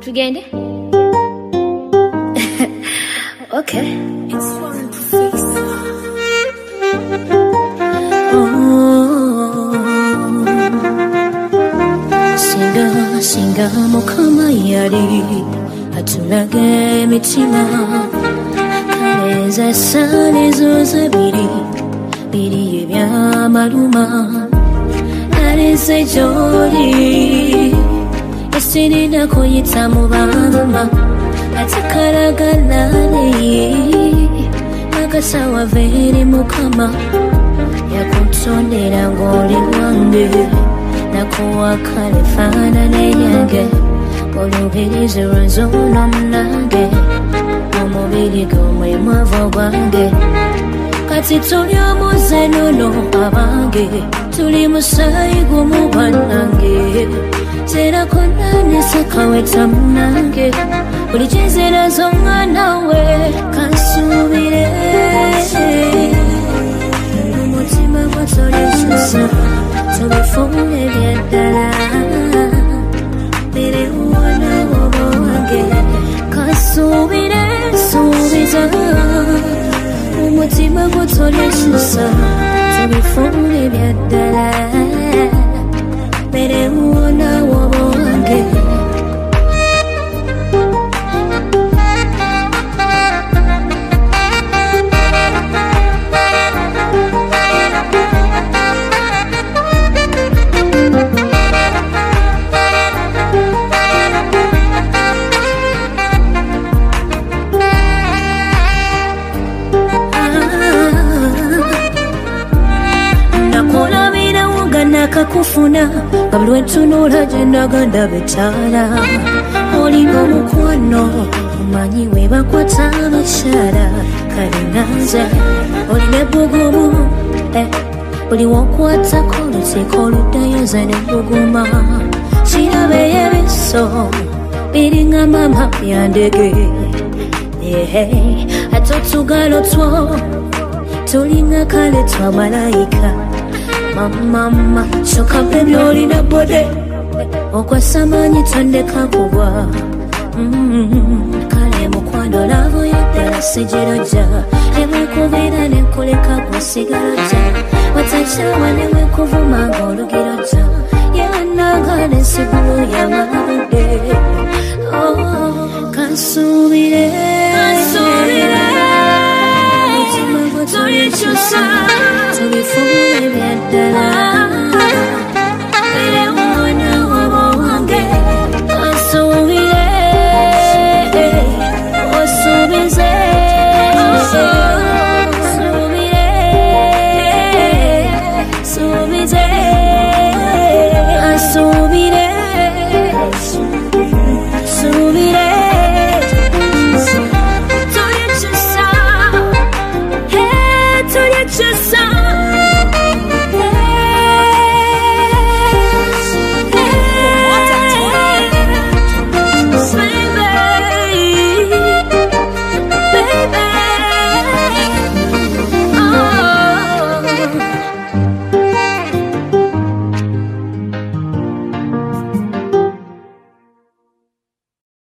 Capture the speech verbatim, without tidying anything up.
Tugende? Okay. It's fun to face. Singa, singa mukama yali atulage mitima kaleza sale zoze biri biri ebyamaluma aleze joli esinina kuyita mu banguma atakalaganane akasawa veri mukama yakutondera ng'oli wange nakuwa kalifana nenyange olubirizi lwanzuna munange omubiri gumwe mwavu gwange kati tuli omuze nono abange tuli musayi gumu bannange tera konanisa kaweta munange buli kyenzera z'omwana we kansuubire omutima gwatoleshusa tubifune byaddala bere uwana wobo wange kansuubire nsuubiza omutima gwatoleshusa tubifune byaddala bere uwana wobo wange kakufuna kabuli wetunula gyendaga betaala olina omukwano omanyi webakwata abakyala kalinganza olina ebbugumu buli wokwatako luteeka oluddayoza nebbuguma kirabe ebiso biringa mama byandege ate otugalo two tulinga kale twa malayika mama choka baby olina bode okwasamanyi tondeka kugwa kale mukwano lavo yaddala sijiraja emwekubira nenkuleka gwasigalaja watakyawa nemwekuvumanga olugiraja yananga nesigulu yamaludde kansuubire tulikyusa tubifune byaddala bere umwana wobo wange kansuubire osuubize suubire suubize asuubire suubire tulikyusa tulikyusa